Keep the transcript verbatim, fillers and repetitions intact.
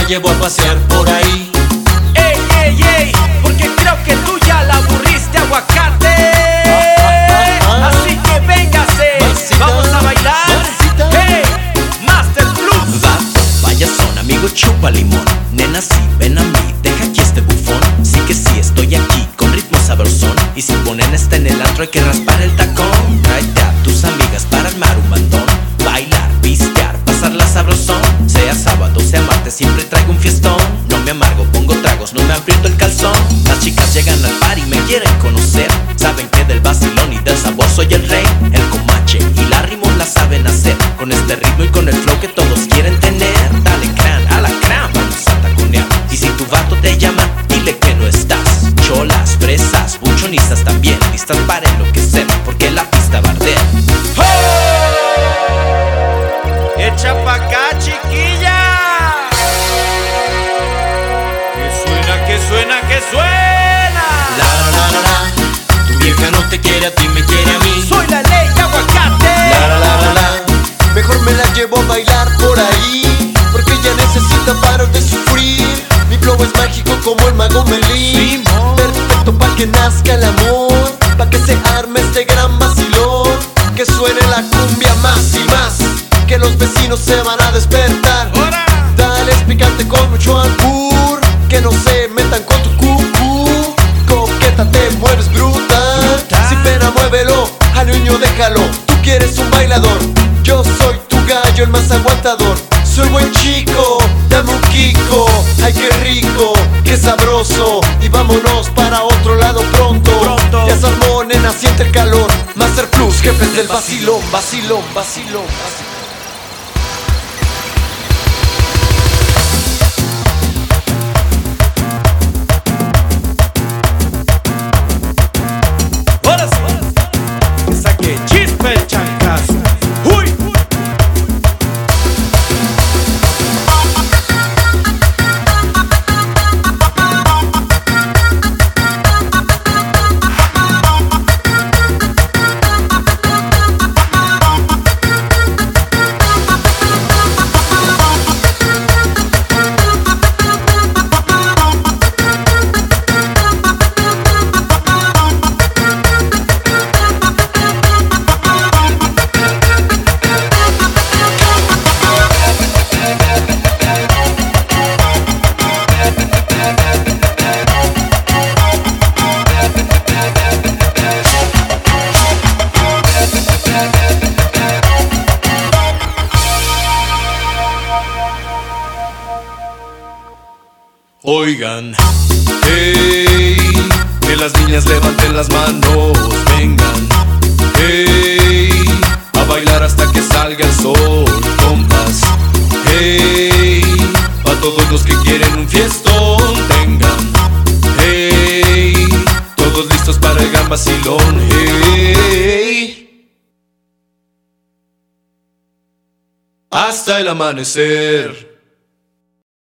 llevo a pasear por ahí. Ey, ey, ey, porque creo que tú ya la aburriste, aguacate. Así que véngase, Masita, vamos a bailar. masita. Hey, Master Plus. Va, vaya son, amigo, chupa limón. Nena, sí, ven a mí, deja aquí este bufón. Sí que sí, estoy aquí, con ritmo sabrosón. Y si ponen esta en el antro hay que raspar el tacón. Tráete a tus amigas para armar un bandón. Bailar, pistear, pasarla sabrosón. Sea sábado, sea martes, siempre traigo un fiestón. No me amargo, pongo tragos, no me aprieto el calzón. Las chicas llegan al bar y me quieren conocer. Saben que del vacilón y del sabor soy el rey. El comache y la rimón la saben hacer. Con este ritmo y con el flow que todos quieren tener. Dale crán, a la crán, vamos a taconear. Y si tu vato te llama, dile que no estás. Cholas, fresas, buchonistas también, listas para enloquecer, porque la pista va a arder. Echa pa' acá, chiquilla. Que suena, que suena, que suena. La la la la, tu vieja no te quiere a ti, me quiere a mí. Soy la ley, aguacate. La la la la la, Mejor me la llevo a bailar por ahí, porque ella necesita parar de sufrir. Mi flow es mágico como el mago Merlín, perfecto pa' que nazca el amor, pa' que se arme este gran vacilón. Que suene la cumbia más y más, que los vecinos se van a despertar. Dale, es picante con mucho albur, que no se metan con tu cucú. Coqueta, te mueves brutal, sin pena muévelo, al niño déjalo. Tú quieres un bailador, yo soy tu gallo, el más aguantador. Soy buen chico, dame un kiko. Ay, qué rico, qué sabroso. Y vámonos para otro lado pronto, Pronto. Ya se armó, nena, siente el calor. Master Plus, jefes del vacilón, vacilón, vacilón, vacilón. Ahora sí, que saque chispa el chancazo. Uy. oigan, hey, que las niñas levanten las manos, vengan, hey, a bailar hasta que salga el sol, compas, hey, a todos los que quieren un fiestón, tengan, hey, todos listos para el gran vacilón, hey, hasta el amanecer.